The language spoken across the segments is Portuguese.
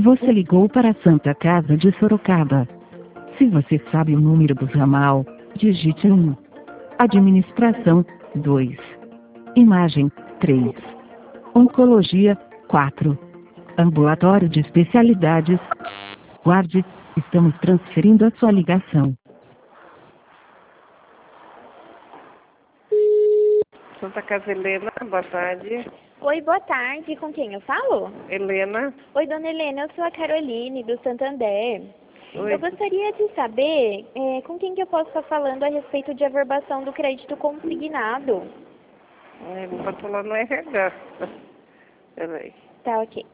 Você ligou para a Santa Casa de Sorocaba. Se você sabe o número do ramal, digite 1. Administração, 2. Imagem, 3. Oncologia, 4. Ambulatório de especialidades. Guarde, estamos transferindo a sua ligação. Santa Casa Helena, boa tarde. Oi, boa tarde. Com quem eu falo? Helena. Oi, dona Helena, eu sou a Caroline, do Santander. Oi. Eu gostaria de saber com quem que eu posso estar falando a respeito de averbação do crédito consignado. Não pode falar no RH. Peraí. Tá, ok.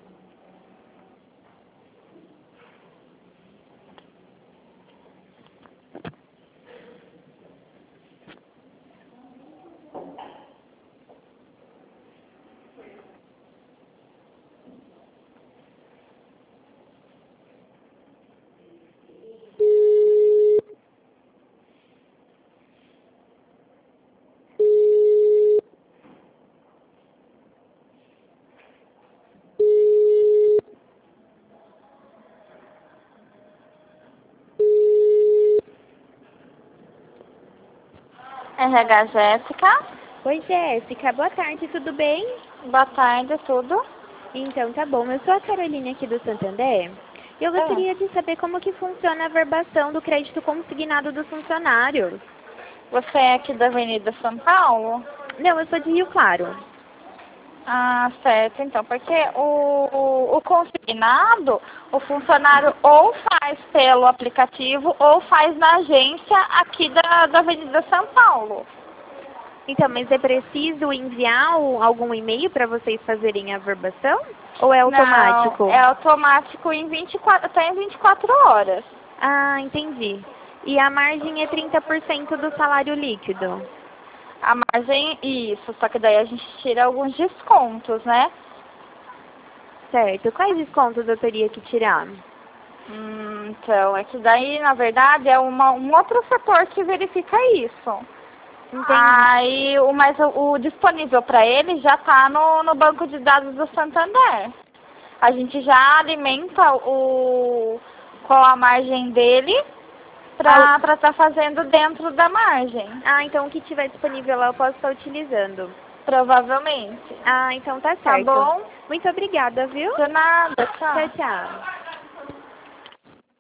RH Jéssica. Oi, Jéssica. Boa tarde, tudo bem? Boa tarde, tudo? Então, tá bom. Eu sou a Caroline aqui do Santander. E eu gostaria de saber como que funciona a averbação do crédito consignado dos funcionários. Você é aqui da Avenida São Paulo? Não, eu sou de Rio Claro. Ah, certo. Então, porque o consignado, o funcionário ou faz pelo aplicativo ou faz na agência aqui da Avenida São Paulo. Então, mas é preciso enviar algum e-mail para vocês fazerem a averbação? Ou é automático? Não, é automático em 24, até em 24 horas. Ah, entendi. E a margem é 30% do salário líquido? A margem, isso, só que daí a gente tira alguns descontos, né? Certo. Quais descontos eu teria que tirar? Então, é que daí, na verdade, é um outro setor que verifica isso. Entendi. Aí, mas o disponível para ele já está no banco de dados do Santander. A gente já alimenta qual a margem dele para estar fazendo dentro da margem. Ah, então o que tiver disponível lá eu posso estar utilizando. Provavelmente. Ah, então tá Tá certo. bom? Muito obrigada, viu? De nada, tchau. Tchau, tchau.